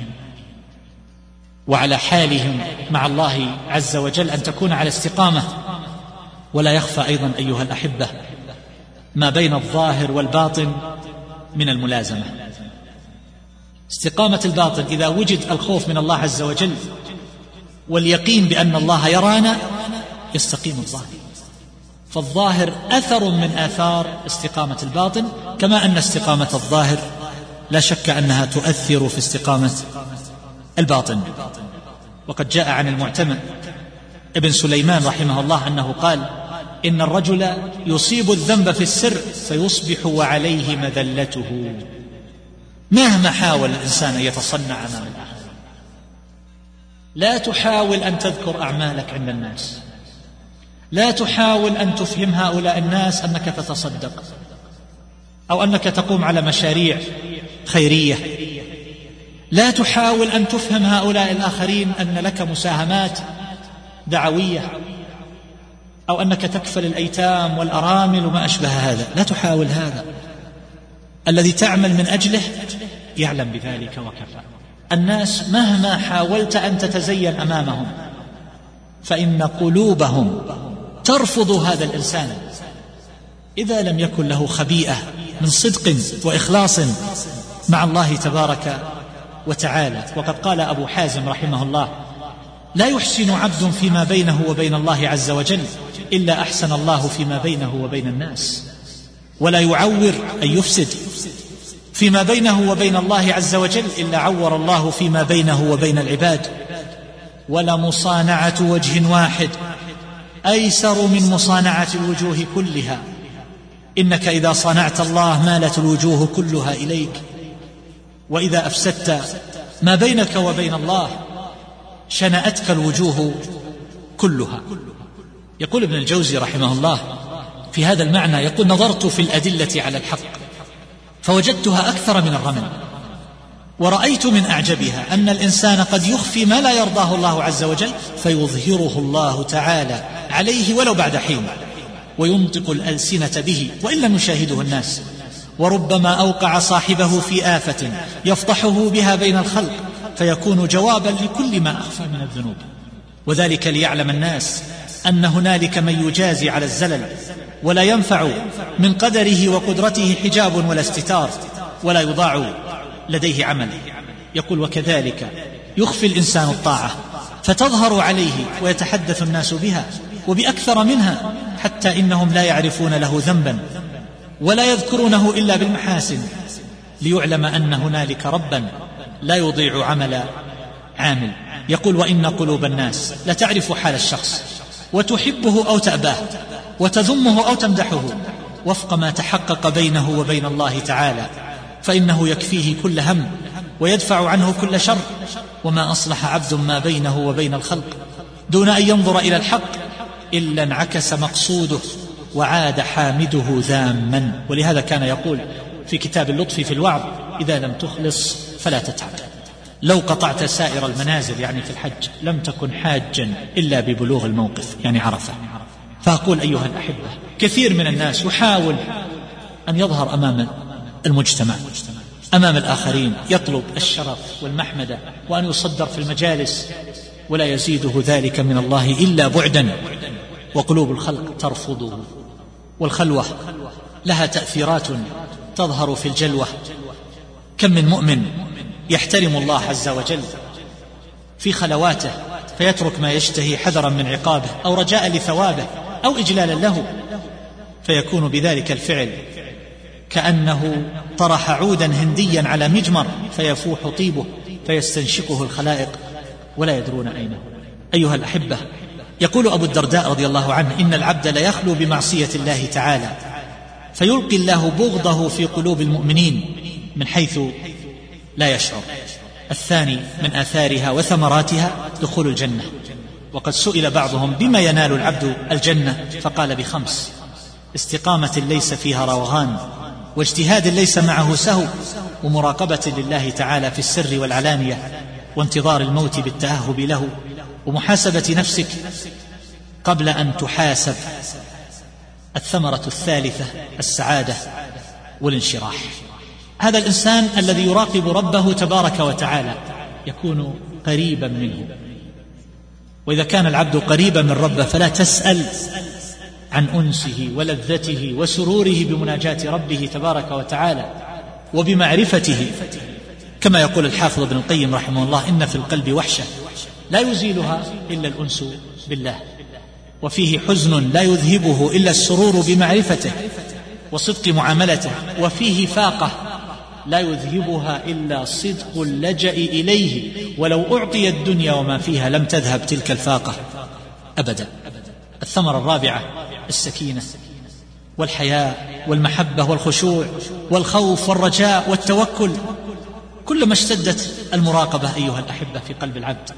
[SPEAKER 2] وعلى حالهم مع الله عز وجل، أن تكون على استقامة. ولا يخفى أيضا أيها الأحبة ما بين الظاهر والباطن من الملازمة. استقامة الباطن إذا وجد الخوف من الله عز وجل واليقين بأن الله يرانا يستقيم الظاهر. فالظاهر أثر من آثار استقامة الباطن، كما أن استقامة الظاهر لا شك أنها تؤثر في استقامة الباطن. وقد جاء عن المعتمد ابن سليمان رحمه الله أنه قال: إن الرجل يصيب الذنب في السر فيصبح وعليه مذلته. مهما حاول الإنسان أن يتصنع أمام الآخر، لا تحاول أن تذكر أعمالك عند الناس، لا تحاول أن تفهم هؤلاء الناس أنك تتصدق أو أنك تقوم على مشاريع خيرية، لا تحاول أن تفهم هؤلاء الآخرين أن لك مساهمات دعوية أو أنك تكفل الأيتام والأرامل وما أشبه هذا. لا تحاول هذا. الذي تعمل من أجله يعلم بذلك وكفى. الناس مهما حاولت أن تتزين أمامهم فإن قلوبهم ترفض هذا الإنسان إذا لم يكن له خبيئة من صدق وإخلاص مع الله تبارك وتعالى. وقد قال أبو حازم رحمه الله: لا يحسن عبد فيما بينه وبين الله عز وجل إلا أحسن الله فيما بينه وبين الناس، ولا يعور أن يفسد فيما بينه وبين الله عز وجل إلا عور الله فيما بينه وبين العباد. ولا مصانعة وجه واحد أيسر من مصانعة الوجوه كلها، إنك إذا صانعت الله مالت الوجوه كلها إليك، وإذا أفسدت ما بينك وبين الله شنأتك الوجوه كلها. يقول ابن الجوزي رحمه الله في هذا المعنى، يقول: نظرت في الأدلة على الحق فوجدتها أكثر من الرمل، ورأيت من أعجبها أن الإنسان قد يخفي ما لا يرضاه الله عز وجل فيظهره الله تعالى عليه ولو بعد حين، وينطق الألسنة به وإن لم يشاهده الناس، وربما أوقع صاحبه في آفة يفضحه بها بين الخلق فيكون جوابا لكل ما أخفى من الذنوب. وذلك ليعلم الناس أن هنالك من يجازي على الزلل ولا ينفع من قدره وقدرته حجاب ولا استتار، ولا يضاع لديه عمل. يقول: وكذلك يخفي الإنسان الطاعة فتظهر عليه ويتحدث الناس بها وبأكثر منها، حتى إنهم لا يعرفون له ذنبا ولا يذكرونه إلا بالمحاسن، ليعلم أن هنالك ربا لا يضيع عمل عامل. يقول: وإن قلوب الناس لتعرف حال الشخص وتحبه أو تأباه وتذمه أو تمدحه وفق ما تحقق بينه وبين الله تعالى، فإنه يكفيه كل هم ويدفع عنه كل شر. وما أصلح عبد ما بينه وبين الخلق دون أن ينظر إلى الحق إلا انعكس مقصوده وعاد حامده ذاما. ولهذا كان يقول في كتاب اللطف في الوعظ: إذا لم تخلص فلا تتعب. لو قطعت سائر المنازل يعني في الحج لم تكن حاجا إلا ببلوغ الموقف يعني عرفة. فأقول أيها الأحبة، كثير من الناس يحاول أن يظهر أمام المجتمع أمام الآخرين، يطلب الشرف والمحمدة وأن يصدر في المجالس، ولا يزيده ذلك من الله إلا بعدا، وقلوب الخلق ترفضه. والخلوة لها تأثيرات تظهر في الجلوة. كم من مؤمن يحترم الله عز وجل في خلواته فيترك ما يشتهي حذرا من عقابه أو رجاء لثوابه أو إجلالا له، فيكون بذلك الفعل كأنه طرح عودا هنديا على مجمر فيفوح طيبه فيستنشقه الخلائق ولا يدرون أينه. أيها الأحبة، يقول أبو الدرداء رضي الله عنه: إن العبد ليخلو بمعصية الله تعالى فيلقي الله بغضه في قلوب المؤمنين من حيث لا يشعر. الثاني من آثارها وثمراتها دخول الجنة. وقد سئل بعضهم: بما ينال العبد الجنة؟ فقال: بخمس: استقامة ليس فيها روغان، واجتهاد ليس معه سهو، ومراقبة لله تعالى في السر والعلانية، وانتظار الموت بالتأهب له، ومحاسبة نفسك قبل أن تحاسب. الثمرة الثالثة السعادة والانشراح. هذا الإنسان الذي يراقب ربه تبارك وتعالى يكون قريبا منه، وإذا كان العبد قريبا من ربه فلا تسأل عن أنسه ولذته وسروره بمناجاة ربه تبارك وتعالى، وبمعرفته، كما يقول الحافظ ابن القيم رحمه الله: إن في القلب وحشة لا يزيلها إلا الأنس بالله، وفيه حزن لا يذهبه إلا السرور بمعرفته وصدق معاملته، وفيه فاقة لا يذهبها إلا صدق اللجأ إليه، ولو أعطي الدنيا وما فيها لم تذهب تلك الفاقة أبدا. الثمرة الرابعة السكينة والحياء والمحبة والخشوع والخوف والرجاء والتوكل. كلما اشتدت المراقبة أيها الأحبة في قلب العبد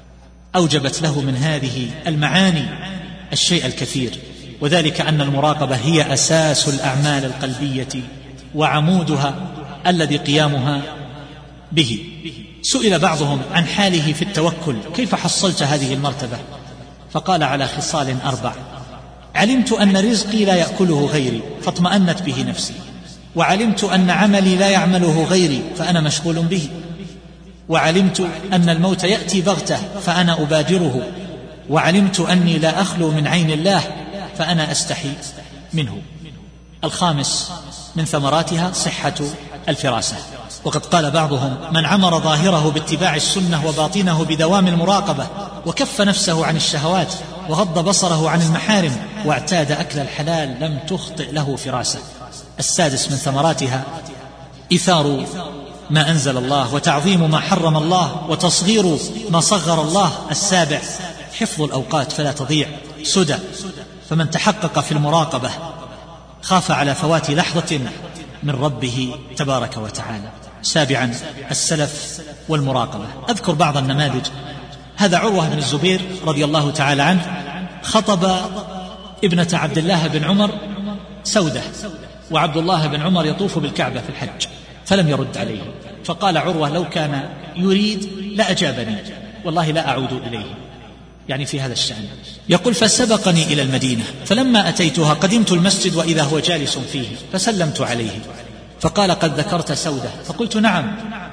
[SPEAKER 2] أوجبت له من هذه المعاني الشيء الكثير، وذلك أن المراقبة هي أساس الأعمال القلبية وعمودها الذي قيامها به. سئل بعضهم عن حاله في التوكل: كيف حصلت هذه المرتبة؟ فقال: على خصال أربع: علمت أن رزقي لا يأكله غيري فاطمأنت به نفسي، وعلمت أن عملي لا يعمله غيري فأنا مشغول به، وعلمت أن الموت يأتي بغتة فأنا أبادره، وعلمت أني لا أخلو من عين الله فأنا أستحي منه. الخامس من ثمراتها صحة الفراسة. وقد قال بعضهم: من عمر ظاهره باتباع السنة وباطنه بدوام المراقبة، وكف نفسه عن الشهوات، وغض بصره عن المحارم، واعتاد أكل الحلال، لم تخطئ له فراسة. السادس من ثمراتها إيثار ما أنزل الله، وتعظيم ما حرم الله، وتصغير ما صغر الله. السابع حفظ الأوقات فلا تضيع سدى، فمن تحقق في المراقبة خاف على فوات لحظة من ربه تبارك وتعالى. سابعا السلف والمراقبة. أذكر بعض النماذج. هذا عروة بن الزبير رضي الله تعالى عنه خطب ابنة عبد الله بن عمر سودة، وعبد الله بن عمر يطوف بالكعبة في الحج، فلم يرد عليه، فقال عروة: لو كان يريد لأجابني، والله لا أعود إليه، يعني في هذا الشأن. يقول: فسبقني إلى المدينة، فلما أتيتها قدمت المسجد وإذا هو جالس فيه، فسلمت عليه، فقال: قد ذكرت سودة؟ فقلت: نعم.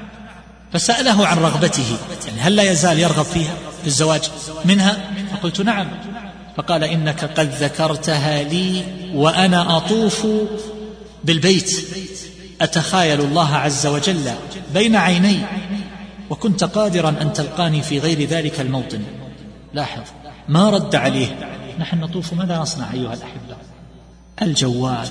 [SPEAKER 2] فسأله عن رغبته، يعني هل لا يزال يرغب فيها في الزواج منها؟ فقلت: نعم. فقال: إنك قد ذكرتها لي وأنا أطوف بالبيت أتخايل الله عز وجل بين عيني، وكنت قادرا أن تلقاني في غير ذلك الموطن. لاحظ ما رد عليه. نحن نطوف ماذا نصنع أيها الأحبة؟ الجوال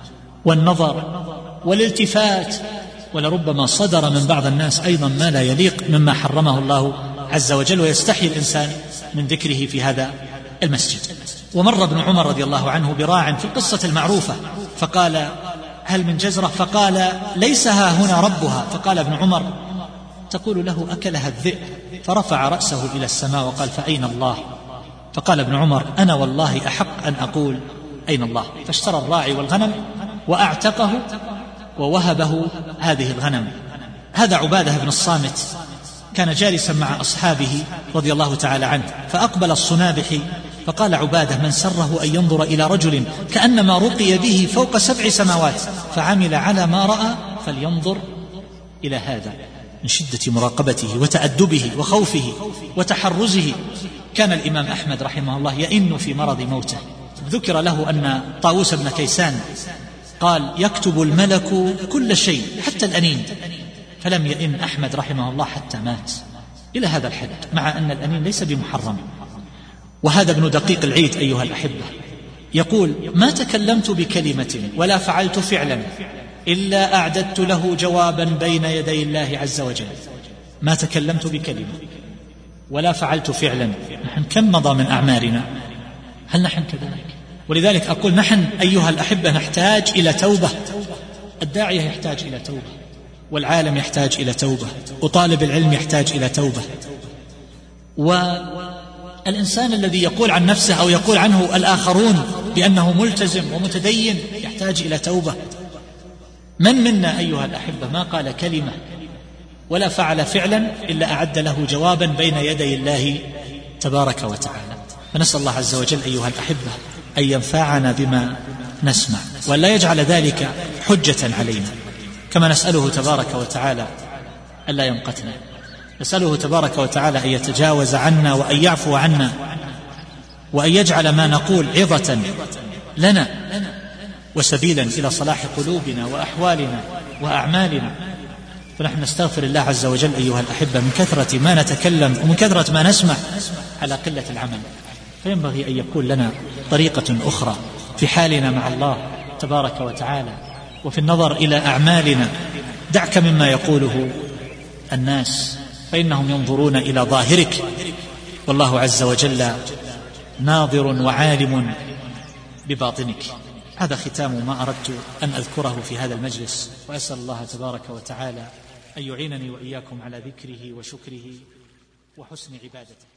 [SPEAKER 2] والنظر والالتفات، ولربما صدر من بعض الناس أيضا ما لا يليق مما حرمه الله عز وجل، ويستحي الإنسان من ذكره في هذا المسجد. ومر ابن عمر رضي الله عنه براع في القصة المعروفة، فقال: هل من جزرة؟ فقال: ليس ها هنا ربها. فقال ابن عمر: تقول له أكلها الذئب. فرفع رأسه إلى السماء وقال: فأين الله؟ فقال ابن عمر: أنا والله أحق أن أقول أين الله. فاشترى الراعي والغنم وأعتقه ووهبه هذه الغنم. هذا عبادة بن الصامت كان جالسا مع أصحابه رضي الله تعالى عنه، فأقبل الصنابحي، فقال عبادة: من سره أن ينظر إلى رجل كأنما رقي به فوق سبع سماوات فعمل على ما رأى فلينظر إلى هذا. من شدة مراقبته وتأدبه وخوفه وتحرزه كان الإمام أحمد رحمه الله يئن في مرض موته. ذكر له أن طاووس بن كيسان قال: يكتب الملك كل شيء حتى الأنين، فلم يئن أحمد رحمه الله حتى مات. إلى هذا الحد، مع أن الأنين ليس بمحرم. وهذا ابن دقيق العيد أيها الأحبة يقول: ما تكلمت بكلمة ولا فعلت فعلا إلا أعددت له جوابا بين يدي الله عز وجل. ما تكلمت بكلمة ولا فعلت فعلا. نحن كم مضى من أعمارنا؟ هل نحن كذلك؟ ولذلك أقول نحن أيها الأحبة نحتاج إلى توبة. الداعية يحتاج إلى توبة، والعالم يحتاج إلى توبة، وطالب العلم يحتاج إلى توبة، والإنسان الذي يقول عن نفسه أو يقول عنه الآخرون بأنه ملتزم ومتدين يحتاج إلى توبة. من منا أيها الأحبة ما قال كلمة ولا فعل فعلا إلا أعد له جوابا بين يدي الله تبارك وتعالى. فنسأل الله عز وجل أيها الأحبة أن ينفعنا بما نسمع، وأن لا يجعل ذلك حجة علينا، كما نسأله تبارك وتعالى ألا يمقتنا. نسأله تبارك وتعالى أن يتجاوز عنا وأن يعفو عنا، وأن يجعل ما نقول عظة لنا وسبيلا إلى صلاح قلوبنا وأحوالنا وأعمالنا. فنحن نستغفر الله عز وجل أيها الأحبة من كثرة ما نتكلم ومن كثرة ما نسمع على قلة العمل، فينبغي أن يكون لنا طريقة أخرى في حالنا مع الله تبارك وتعالى وفي النظر إلى أعمالنا. دعك مما يقوله الناس، فإنهم ينظرون إلى ظاهرك، والله عز وجل ناظر وعالم بباطنك. هذا ختام ما أردت أن أذكره في هذا المجلس، وأسأل الله تبارك وتعالى أن يعينني وإياكم على ذكره وشكره وحسن عبادته.